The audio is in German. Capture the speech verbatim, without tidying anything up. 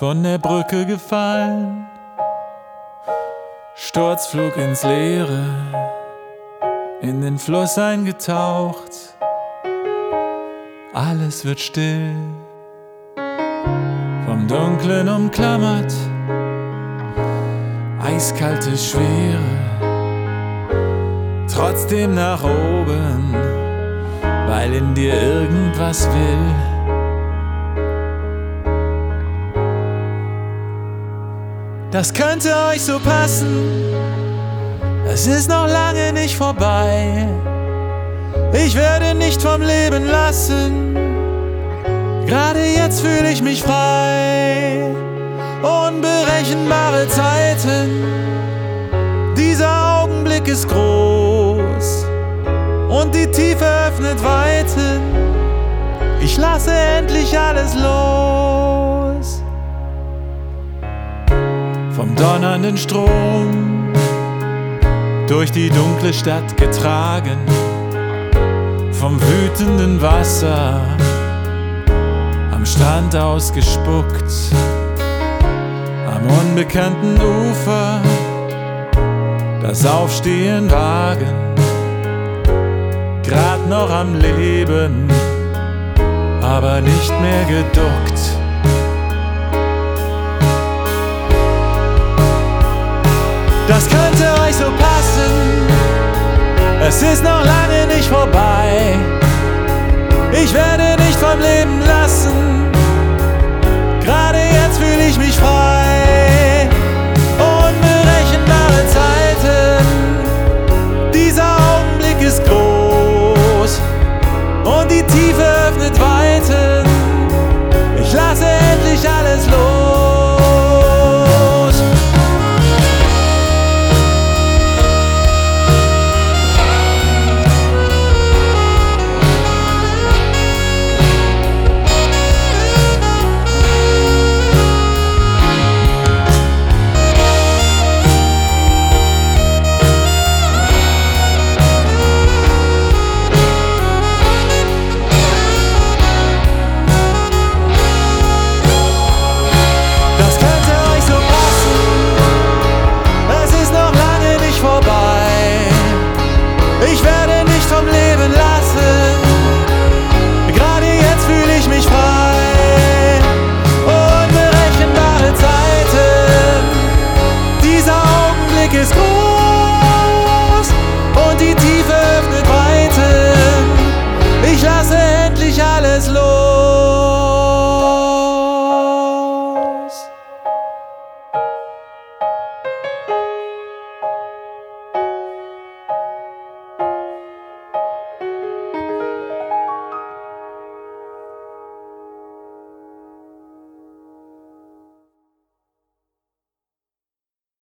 von der Brücke gefallen, Sturzflug ins Leere, in den Fluss eingetaucht, alles wird still, vom Dunklen umklammert, eiskalte Schwere, trotzdem nach oben, weil in dir irgendwas will. Das könnte euch so passen, es ist noch lange nicht vorbei. Ich werde nicht vom Leben lassen, gerade jetzt fühle ich mich frei. Unberechenbare Zeiten, dieser Augenblick ist groß und die Tiefe öffnet Weiten. Ich lasse endlich alles los. Vom donnernden Strom durch die dunkle Stadt getragen, vom wütenden Wasser am Strand ausgespuckt, am unbekannten Ufer das Aufstehen wagen, grad noch am Leben, aber nicht mehr geduckt. Das könnte euch so passen, es ist noch lange nicht vorbei. Ich werde nicht vom Leben lassen,